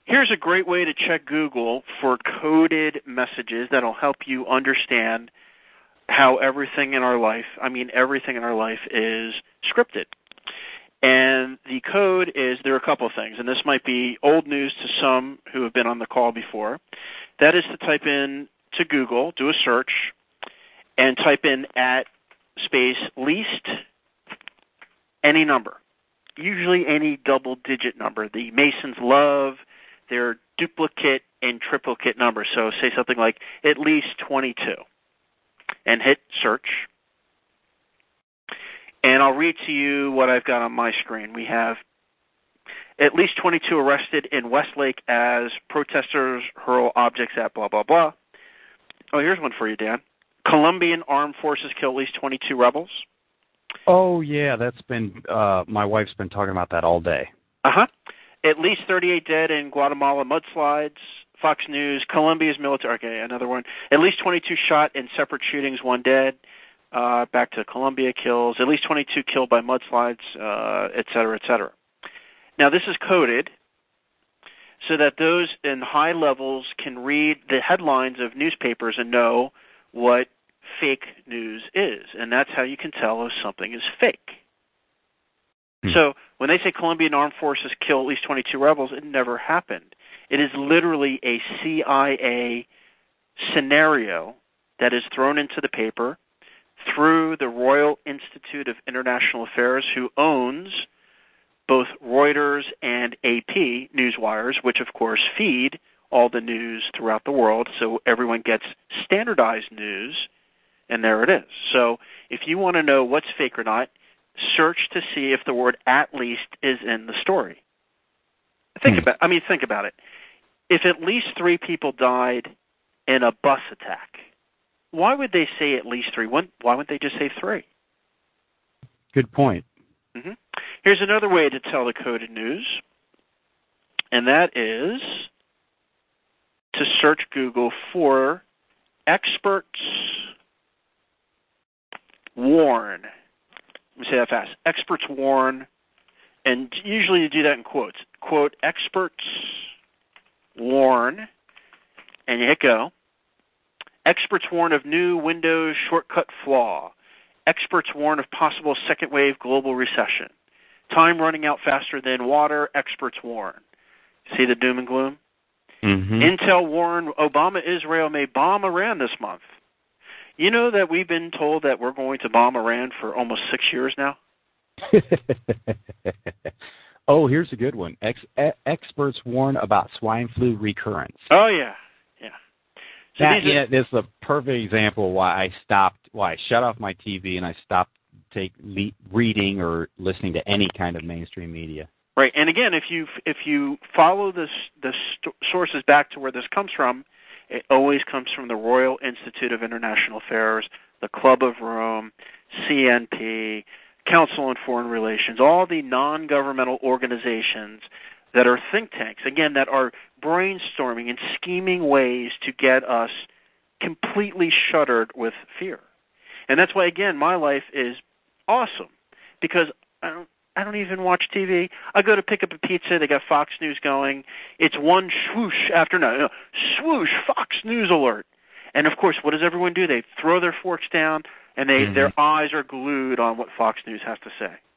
Here's a great way to check Google for coded messages that'll help you understand how everything in our life is scripted. And the code is, there are a couple of things, and this might be old news to some who have been on the call before. That is to type in to Google, do a search, and type in @least any number, usually any double-digit number. The Masons love their duplicate and triplicate numbers, so say something like at least 22, and hit search. And I'll read to you what I've got on my screen. We have at least 22 arrested in Westlake as protesters hurl objects at blah, blah, blah. Oh, here's one for you, Dan. Colombian armed forces kill at least 22 rebels. Oh, yeah, that's been, my wife's been talking about that all day. At least 38 dead in Guatemala mudslides. Fox News, Colombia's military, okay, another one. At least 22 shot in separate shootings, 1 dead. Back to Colombia kills, at least 22 killed by mudslides, et cetera, et cetera. Now, this is coded so that those in high levels can read the headlines of newspapers and know what fake news is. And that's how you can tell if something is fake. So when they say Colombian armed forces kill at least 22 rebels, it never happened. It is literally a CIA scenario that is thrown into the paper through the Royal Institute of International Affairs, who owns both Reuters and AP newswires, which of course feed all the news throughout the world, so everyone gets standardized news, and there it is. So if you want to know what's fake or not, search to see if the word "at least" is in the story. Think about it. If at least 3 people died in a bus attack, why would they say at least 3? Why wouldn't they just say 3? Good point. Here's another way to tell the coded news, and that is to search Google for experts warn. Let me say that fast. Experts warn, and usually you do that in quotes. Quote, experts warn, and you hit go. Experts warn of new Windows shortcut flaw. Experts warn of possible second wave global recession. Time running out faster than water. Experts warn. See the doom and gloom? Intel warned Israel may bomb Iran this month. You know that we've been told that we're going to bomb Iran for almost 6 years now? Oh, here's a good one. Experts warn about swine flu recurrence. Oh, yeah. So this is a perfect example why I shut off my TV and I stopped reading or listening to any kind of mainstream media. Right, and again, if you follow the sources back to where this comes from, it always comes from the Royal Institute of International Affairs, the Club of Rome, CNP, Council on Foreign Relations, all the non-governmental organizations that are think tanks, again, that are brainstorming and scheming ways to get us completely shuddered with fear. And that's why, again, my life is awesome, because I don't even watch TV. I go to pick up a pizza, they got Fox News going. It's one swoosh after another. Swoosh, Fox News alert. And, of course, what does everyone do? They throw their forks down, and their eyes are glued on what Fox News has to say.